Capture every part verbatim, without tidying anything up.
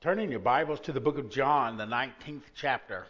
Turn in your Bibles to the book of John, the nineteenth chapter.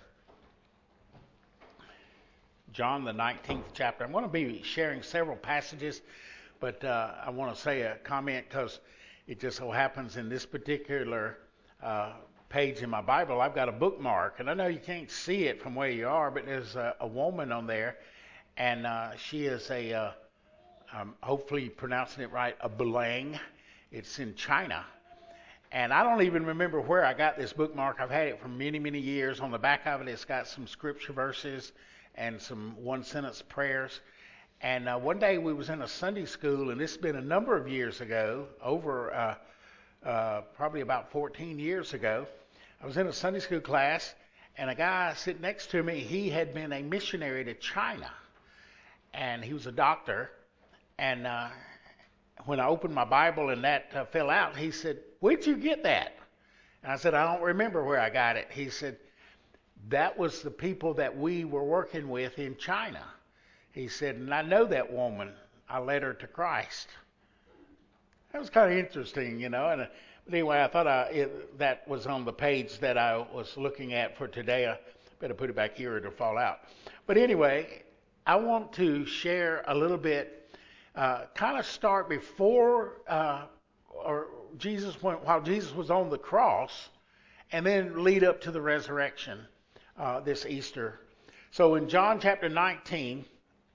John, the nineteenth chapter. I'm going to be sharing several passages, but uh, I want to say a comment because it just so happens in this particular uh, page in my Bible, I've got a bookmark. And I know you can't see it from where you are, but there's a, a woman on there, and uh, she is a, uh, um, hopefully pronouncing it right, a Belang. It's in China. And I don't even remember where I got this bookmark. I've had it for many, many years. On the back of it, it's got some scripture verses and some one-sentence prayers. And uh, one day we was in a Sunday school, and this has been a number of years ago, over uh, uh, probably about fourteen years ago. I was in a Sunday school class, and a guy sitting next to me, he had been a missionary to China, and he was a doctor. And uh, when I opened my Bible and that uh, fell out, he said, "Where'd you get that?" And I said, "I don't remember where I got it." He said, "That was the people that we were working with in China." He said, "And I know that woman. I led her to Christ." That was kind of interesting, you know. And uh, but anyway, I thought I, it, that was on the page that I was looking at for today. I better put it back here or it'll fall out. But anyway, I want to share a little bit. Uh, kind of start before uh, or Jesus went while Jesus was on the cross, and then lead up to the resurrection uh, this Easter. So in John chapter nineteen,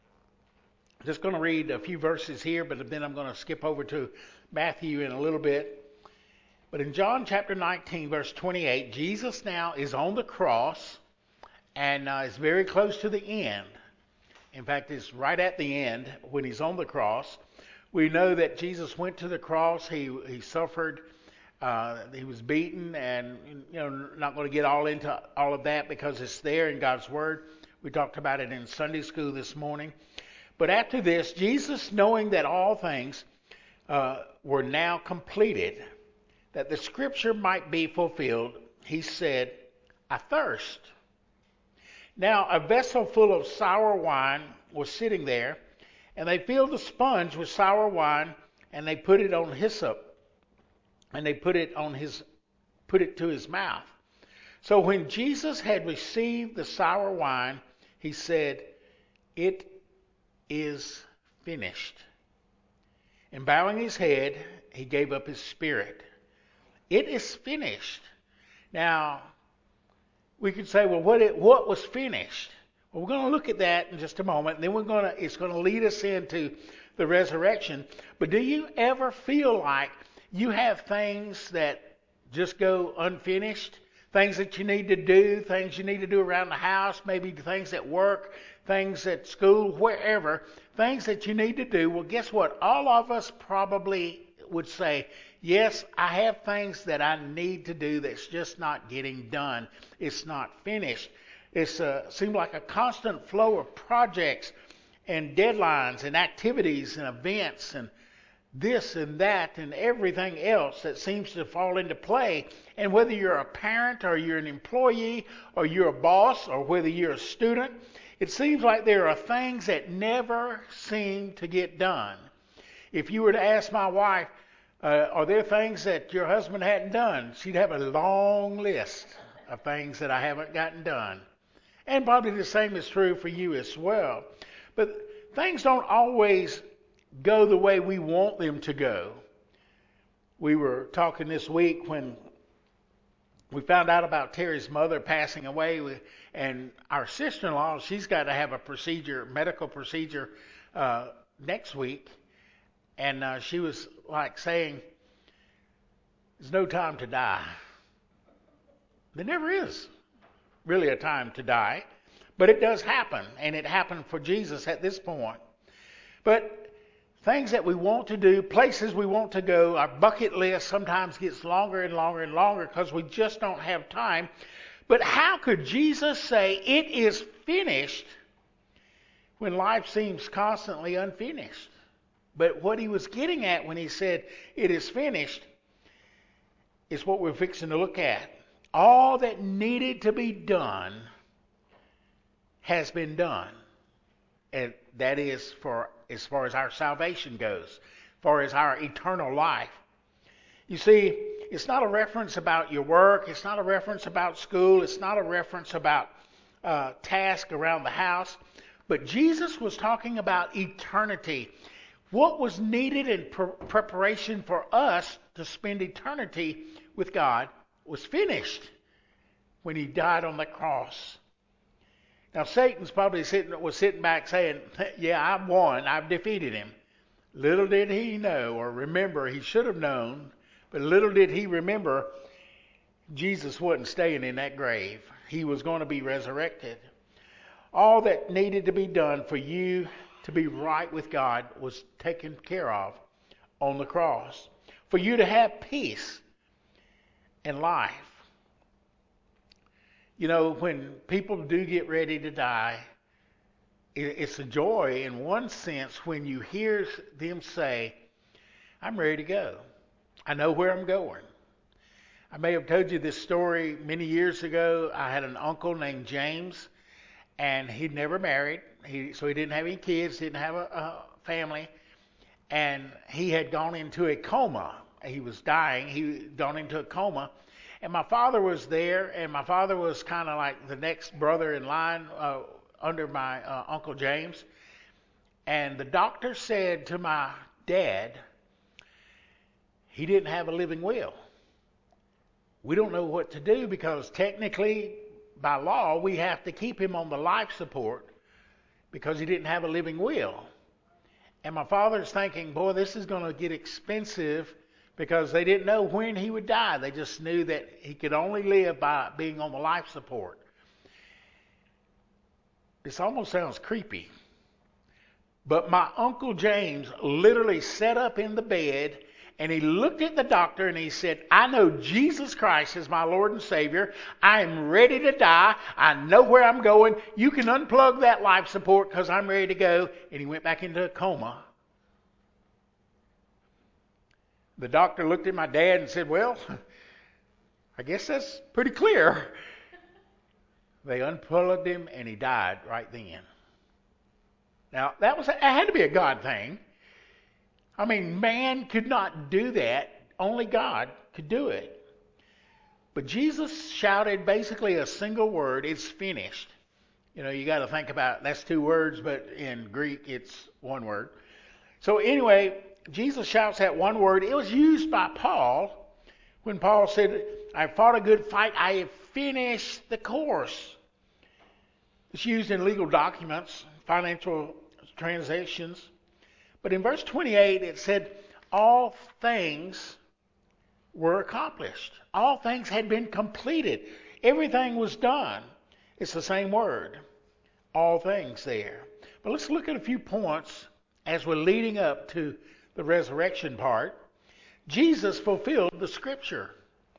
I'm just going to read a few verses here, but then I'm going to skip over to Matthew in a little bit. But in John chapter nineteen, verse twenty-eight, Jesus now is on the cross and uh, is very close to the end. In fact, it's right at the end when he's on the cross. We know that Jesus went to the cross. He he suffered. Uh, he was beaten, and you know, not going to get all into all of that because it's there in God's Word. We talked about it in Sunday school this morning. But after this, Jesus, knowing that all things uh, were now completed, that the Scripture might be fulfilled, he said, "I thirst." Now a vessel full of sour wine was sitting there, and they filled the sponge with sour wine, and they put it on hyssop, and they put it on his, put it to his mouth. So when Jesus had received the sour wine, he said, "It is finished." And bowing his head, he gave up his spirit. It is finished. Now, we could say, well, what it, what was finished? Well, we're going to look at that in just a moment, and then we're going to it's going to lead us into the resurrection. But do you ever feel like you have things that just go unfinished? Things that you need to do, things you need to do around the house, maybe things at work, things at school, wherever, things that you need to do. Well, guess what? All of us probably would say, yes, I have things that I need to do that's just not getting done. It's not finished. It uh, seems like a constant flow of projects and deadlines and activities and events and this and that and everything else that seems to fall into play. And whether you're a parent or you're an employee or you're a boss or whether you're a student, it seems like there are things that never seem to get done. If you were to ask my wife, uh, are there things that your husband hadn't done? She'd have a long list of things that I haven't gotten done. And probably the same is true for you as well. But things don't always go the way we want them to go. We were talking this week when we found out about Terry's mother passing away, and our sister-in-law, she's got to have a procedure, medical procedure, uh, next week. And uh, she was like saying, there's no time to die. There never is really a time to die. But it does happen. And it happened for Jesus at this point. But things that we want to do, places we want to go, our bucket list sometimes gets longer and longer and longer because we just don't have time. But how could Jesus say it is finished when life seems constantly unfinished? But what he was getting at when he said it is finished is what we're fixing to look at. All that needed to be done has been done. And that is for as far as our salvation goes, as far as our eternal life. You see, It's not a reference about your work. It's not a reference about school. It's not a reference about uh, task around the house. But Jesus was talking about eternity. What was needed in pre- preparation for us to spend eternity with God was finished when he died on the cross. Now Satan's probably sitting was sitting back saying, yeah, I've won, I've defeated him. Little did he know or remember, he should have known, but little did he remember Jesus wasn't staying in that grave. He was going to be resurrected. All that needed to be done for you to be right with God was taken care of on the cross. For you to have peace and life. You know, when people do get ready to die, it's a joy in one sense when you hear them say, I'm ready to go. I know where I'm going. I may have told you this story many years ago. I had an uncle named James, and he'd never married. He, so he didn't have any kids, didn't have a, a family. And he had gone into a coma. He was dying. He had gone into a coma. And my father was there, and my father was kind of like the next brother in line uh, under my uh, Uncle James. And the doctor said to my dad, he didn't have a living will. We don't know what to do because technically, by law, we have to keep him on the life support because he didn't have a living will. And my father's thinking, boy, this is going to get expensive because they didn't know when he would die. They just knew that he could only live by being on the life support. This almost sounds creepy. But my Uncle James literally sat up in the bed and he looked at the doctor and he said, I know Jesus Christ is my Lord and Savior. I am ready to die. I know where I'm going. You can unplug that life support because I'm ready to go. And he went back into a coma. The doctor looked at my dad and said, well, I guess that's pretty clear. They unplugged him and he died right then. Now, that was it had to be a God thing. I mean, man could not do that. Only God could do it. But Jesus shouted basically a single word, it's finished. You know, you got to think about, that's two words, but in Greek it's one word. So anyway, Jesus shouts that one word. It was used by Paul when Paul said, I fought a good fight, I have finished the course. It's used in legal documents, financial transactions. But in verse twenty-eight, it said, all things were accomplished. All things had been completed. Everything was done. It's the same word. All things there. But let's look at a few points as we're leading up to the resurrection part. Jesus fulfilled the scripture.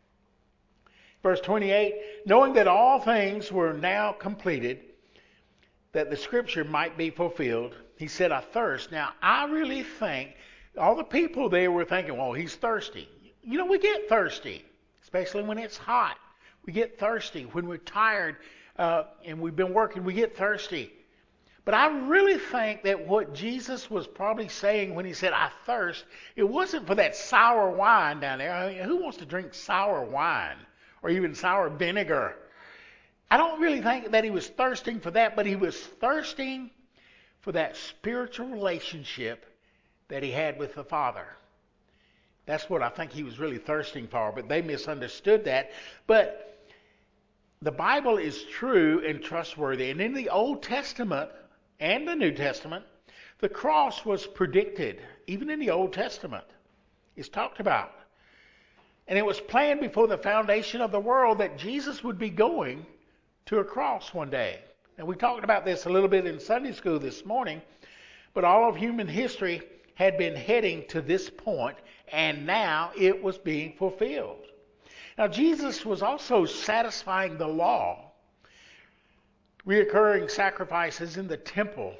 Verse twenty-eight, knowing that all things were now completed, that the scripture might be fulfilled, he said, I thirst. Now, I really think all the people there were thinking, well, he's thirsty. You know, we get thirsty, especially when it's hot. We get thirsty. When we're tired uh, and we've been working, we get thirsty. But I really think that what Jesus was probably saying when he said, I thirst, it wasn't for that sour wine down there. I mean, who wants to drink sour wine or even sour vinegar? I don't really think that he was thirsting for that, but he was thirsting for that spiritual relationship that he had with the Father. That's what I think he was really thirsting for, but they misunderstood that. But the Bible is true and trustworthy. And in the Old Testament and the New Testament, the cross was predicted. Even in the Old Testament, it's talked about. And it was planned before the foundation of the world that Jesus would be going to a cross one day. And we talked about this a little bit in Sunday school this morning, but all of human history had been heading to this point, and now it was being fulfilled. Now, Jesus was also satisfying the law. Reoccurring sacrifices in the temple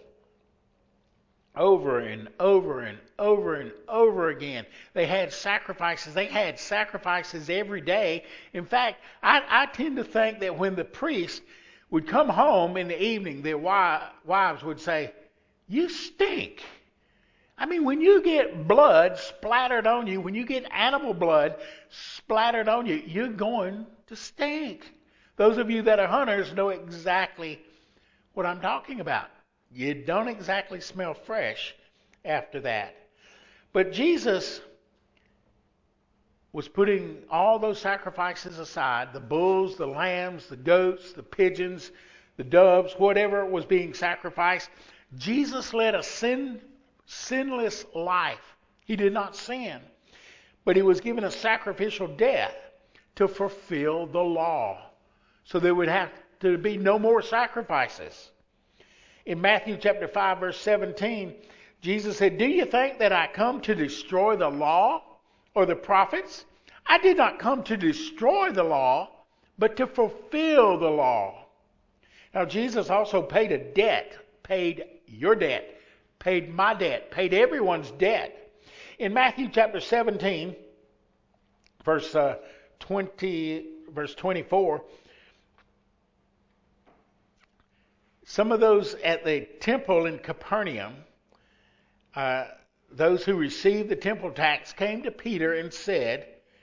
over and over and over and over again. They had sacrifices. They had sacrifices every day. In fact, I, I tend to think that when the priest would come home in the evening, their wives would say, you stink. I mean, when you get blood splattered on you, when you get animal blood splattered on you, you're going to stink. Those of you that are hunters know exactly what I'm talking about. You don't exactly smell fresh after that. But Jesus was putting all those sacrifices aside, the bulls, the lambs, the goats, the pigeons, the doves, whatever was being sacrificed. Jesus led a sin, sinless life. He did not sin, but he was given a sacrificial death to fulfill the law. So there would have to be no more sacrifices. In Matthew chapter five, verse seventeen, Jesus said, "Do you think that I come to destroy the law or the prophets? I did not come to destroy the law, but to fulfill the law." Now, Jesus also paid a debt, paid your debt, paid my debt, paid everyone's debt. In Matthew chapter seventeen, verse uh, twenty, verse twenty-four, some of those at the temple in Capernaum, uh, those who received the temple tax, came to Peter and said,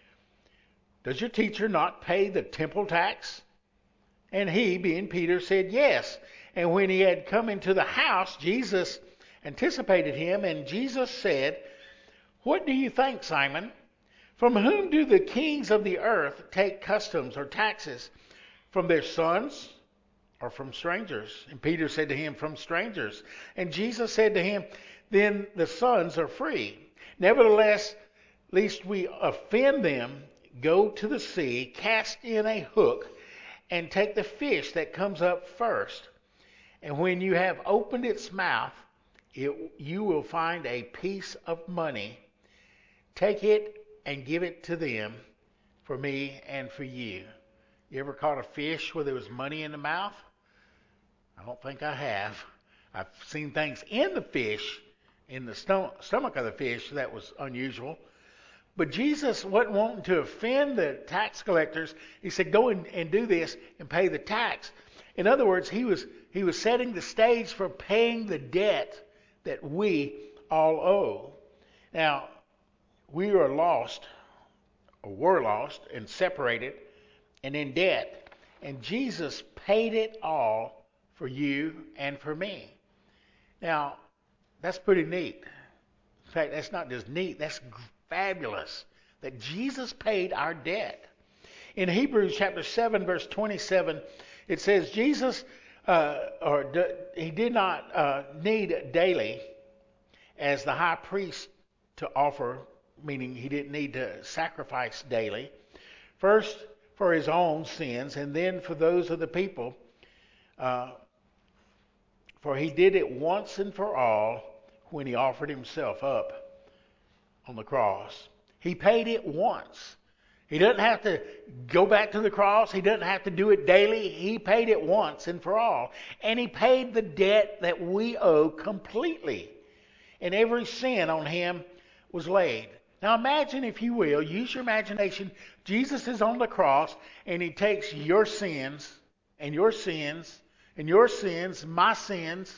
"Does your teacher not pay the temple tax?" And he, being Peter, said, "Yes." And when he had come into the house, Jesus anticipated him, and Jesus said, "What do you think, Simon? From whom do the kings of the earth take customs or taxes? From their sons or from strangers?" And Peter said to him, "From strangers." And Jesus said to him, "Then the sons are free. Nevertheless, lest we offend them, go to the sea, cast in a hook, and take the fish that comes up first. And when you have opened its mouth, it, you will find a piece of money. Take it and give it to them for me and for you." You ever caught a fish where there was money in the mouth? I don't think I have. I've seen things in the fish, in the stomach, stomach of the fish, that was unusual. But Jesus wasn't wanting to offend the tax collectors. He said, "Go and, and do this and pay the tax." In other words, he was he was setting the stage for paying the debt that we all owe. Now, we are lost, or were lost, and separated, and in debt. And Jesus paid it all for you and for me. Now, that's pretty neat. In fact, that's not just neat, that's fabulous that Jesus paid our debt. In Hebrews chapter seven, verse twenty-seven, it says Jesus, uh, or d- he did not uh, need daily as the high priest to offer, meaning he didn't need to sacrifice daily, first for his own sins and then for those of the people, uh, for he did it once and for all when he offered himself up on the cross. He paid it once. He doesn't have to go back to the cross. He doesn't have to do it daily. He paid it once and for all. And he paid the debt that we owe completely. And every sin on him was laid. Now imagine, if you will, use your imagination. Jesus is on the cross and he takes your sins and your sins and your sins, my sins,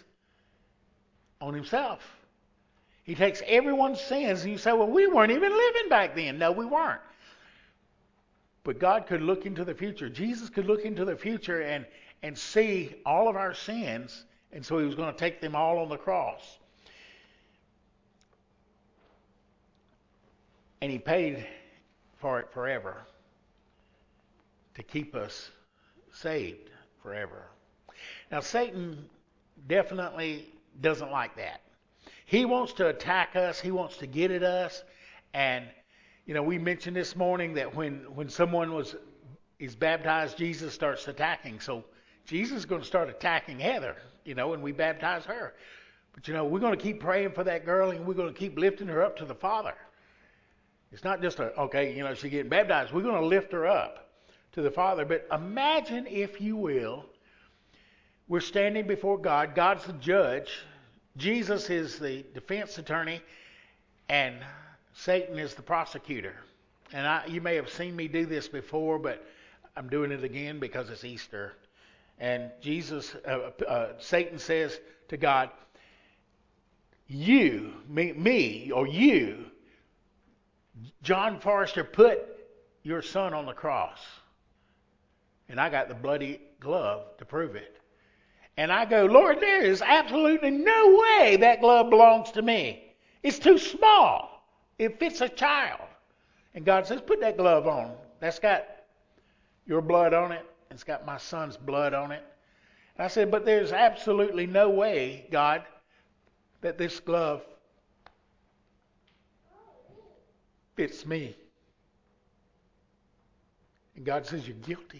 on himself. He takes everyone's sins, and you say, "Well, we weren't even living back then." No, we weren't. But God could look into the future. Jesus could look into the future and, and see all of our sins, and so he was going to take them all on the cross. And he paid for it forever to keep us saved forever. Now, Satan definitely doesn't like that. He wants to attack us. He wants to get at us. And, you know, we mentioned this morning that when, when someone was is baptized, Jesus starts attacking. So Jesus is going to start attacking Heather, you know, and we baptize her. But, you know, we're going to keep praying for that girl, and we're going to keep lifting her up to the Father. It's not just a, okay, you know, she's getting baptized. We're going to lift her up to the Father. But imagine, if you will, we're standing before God. God's the judge. Jesus is the defense attorney, and Satan is the prosecutor. And I, you may have seen me do this before, but I'm doing it again because it's Easter. And Jesus, uh, uh, Satan says to God, you, me, me or you, John Forrester, put your son on the cross. And I got the bloody glove to prove it. And I go, Lord, there is absolutely no way that glove belongs to me. It's too small. It fits a child. And God says, put that glove on. That's got your blood on it. It's got my son's blood on it. And I said, but there's absolutely no way, God, that this glove fits me. And God says, you're guilty.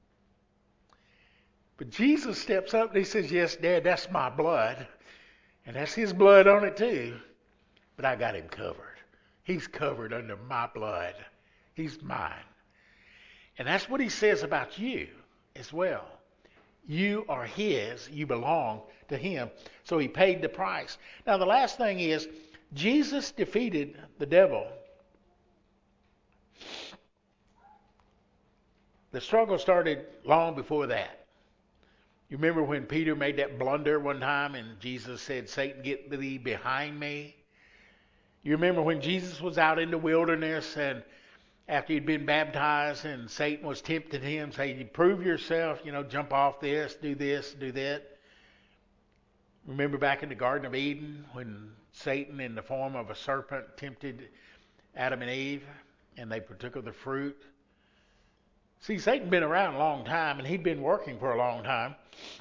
But Jesus steps up and he says, yes, Dad, that's my blood. And that's his blood on it too. But I got him covered. He's covered under my blood. He's mine. And that's what he says about you as well. You are his. You belong to him. So he paid the price. Now the last thing is, Jesus defeated the devil. The struggle started long before that. You remember when Peter made that blunder one time and Jesus said, Satan, get thee behind me? You remember when Jesus was out in the wilderness and after he'd been baptized and Satan was tempting him, saying, prove yourself, you know, jump off this, do this, do that. Remember back in the Garden of Eden when Satan in the form of a serpent tempted Adam and Eve and they partook of the fruit? See, Satan'd been around a long time and he'd been working for a long time.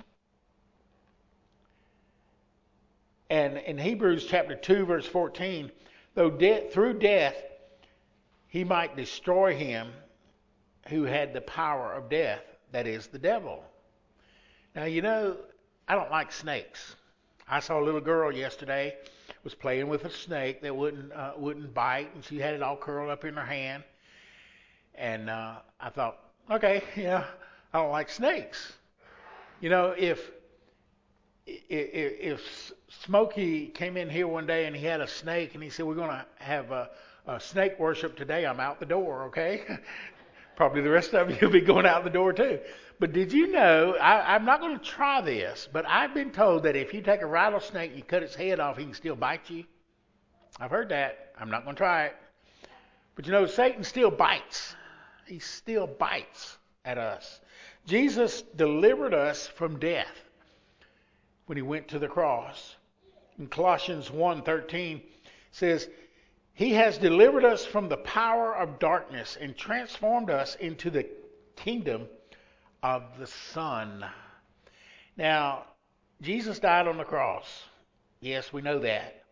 And in Hebrews chapter two, verse fourteen, though de- through death he might destroy him who had the power of death, that is, the devil. Now, you know, I don't like snakes. I saw a little girl yesterday was playing with a snake that wouldn't uh, wouldn't bite, and she had it all curled up in her hand. And uh, I thought, okay, yeah, I don't like snakes. You know, if if, if Smokey came in here one day and he had a snake and he said, we're going to have a, a snake worship today, I'm out the door, okay? Probably the rest of you will be going out the door too. But did you know, I, I'm not going to try this, but I've been told that if you take a rattlesnake and you cut its head off, he can still bite you. I've heard that. I'm not going to try it. But you know, Satan still bites. He still bites at us. Jesus delivered us from death when he went to the cross. In Colossians one thirteen says, he has delivered us from the power of darkness and transformed us into the kingdom of the Son. Now, Jesus died on the cross. Yes, we know that.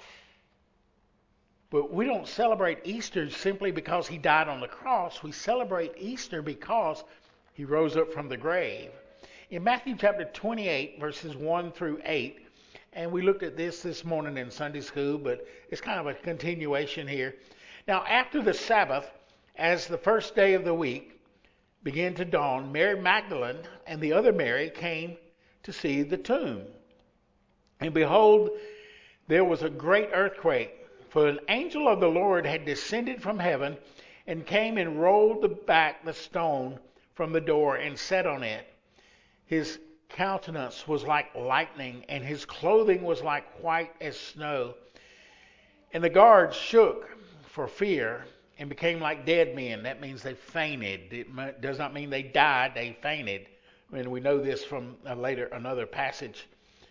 But we don't celebrate Easter simply because he died on the cross. We celebrate Easter because he rose up from the grave. In Matthew chapter twenty-eight, verses one through eight, and we looked at this this morning in Sunday school, but it's kind of a continuation here. Now, after the Sabbath, as the first day of the week began to dawn, Mary Magdalene and the other Mary came to see the tomb. And behold, there was a great earthquake, for an angel of the Lord had descended from heaven and came and rolled back the stone from the door and sat on it. His countenance was like lightning, and his clothing was like white as snow. And the guards shook for fear and became like dead men. That means they fainted. It does not mean they died, they fainted. And we know this from a later another passage.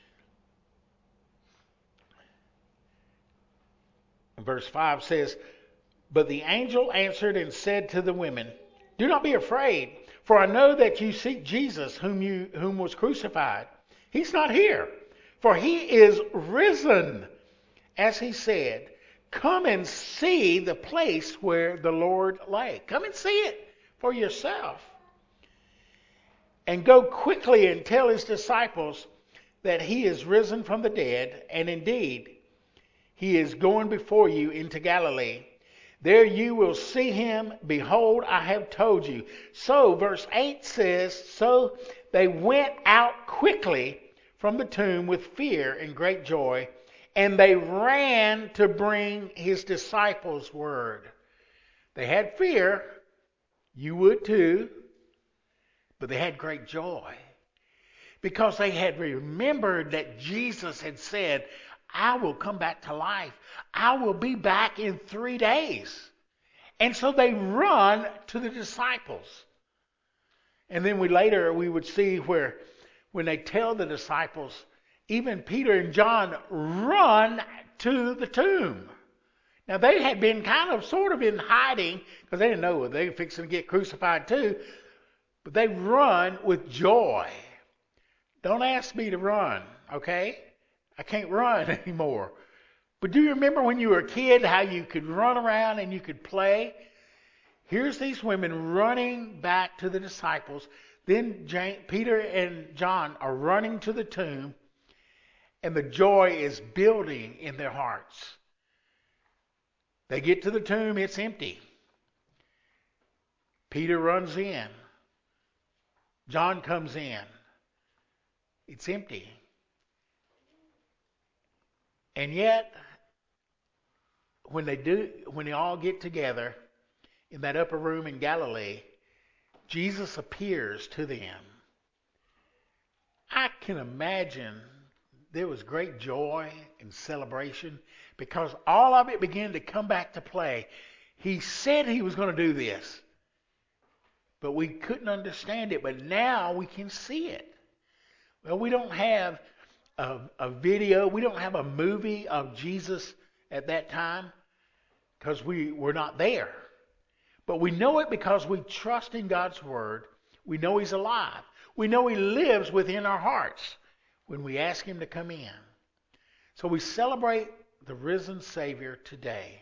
Verse five says, but the angel answered and said to the women, do not be afraid, for I know that you seek Jesus, whom you whom was crucified. He's not here, for he is risen, as he said. Come and see the place where the Lord lay. Come and see it for yourself. And go quickly and tell his disciples that he is risen from the dead, and indeed, he is going before you into Galilee. There you will see him. Behold, I have told you. So, verse eight says, so they went out quickly from the tomb with fear and great joy, and they ran to bring his disciples word. They had fear. You would too. But they had great joy, because they had remembered that Jesus had said, I will come back to life. I will be back in three days. And so they run to the disciples. And then we later we would see where when they tell the disciples, even Peter and John run to the tomb. Now they had been kind of sort of in hiding because they didn't know they were fixing to get crucified too. But they run with joy. Don't ask me to run, okay? I can't run anymore. But do you remember when you were a kid how you could run around and you could play? Here's these women running back to the disciples. Then James, Peter and John are running to the tomb, and the joy is building in their hearts. They get to the tomb, it's empty. Peter runs in. John comes in. It's empty. And yet, when they do, when they all get together in that upper room in Galilee, Jesus appears to them. I can imagine there was great joy and celebration because all of it began to come back to play. He said he was going to do this, but we couldn't understand it. But now we can see it. Well, we don't have a, a video. We don't have a movie of Jesus at that time because we were not there. But we know it because we trust in God's Word. We know He's alive. We know He lives within our hearts when we ask Him to come in. So we celebrate the risen Savior today.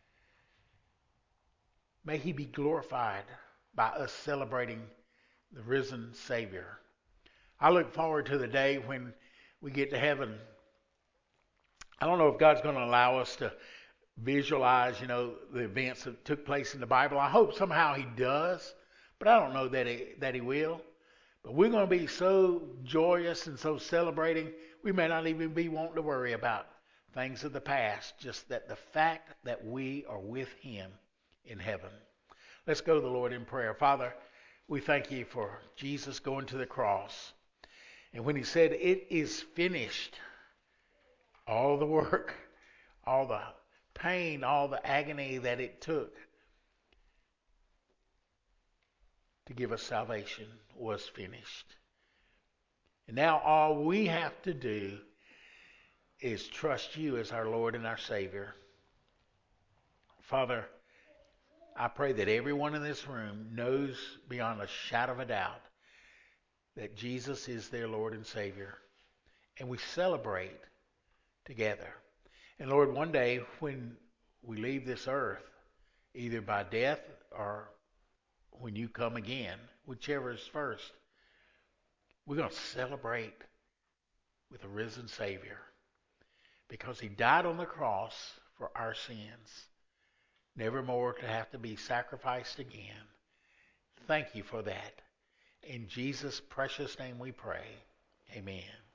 May He be glorified by us celebrating the risen Savior. I look forward to the day when we get to heaven. I don't know if God's going to allow us to visualize, you know, the events that took place in the Bible. I hope somehow He does, but I don't know that He, that he will. But we're going to be so joyous and so celebrating, we may not even be wanting to worry about things of the past, just that the fact that we are with Him in heaven. Let's go to the Lord in prayer. Father, we thank You for Jesus going to the cross. And when He said, "It is finished," all the work, all the pain, all the agony that it took to give us salvation was finished. And now all we have to do is trust You as our Lord and our Savior. Father, I pray that everyone in this room knows beyond a shadow of a doubt that Jesus is their Lord and Savior. And we celebrate together. And Lord, one day when we leave this earth, either by death or when You come again, whichever is first, we're going to celebrate with a risen Savior because He died on the cross for our sins, never more to have to be sacrificed again. Thank You for that. In Jesus' precious name we pray. Amen.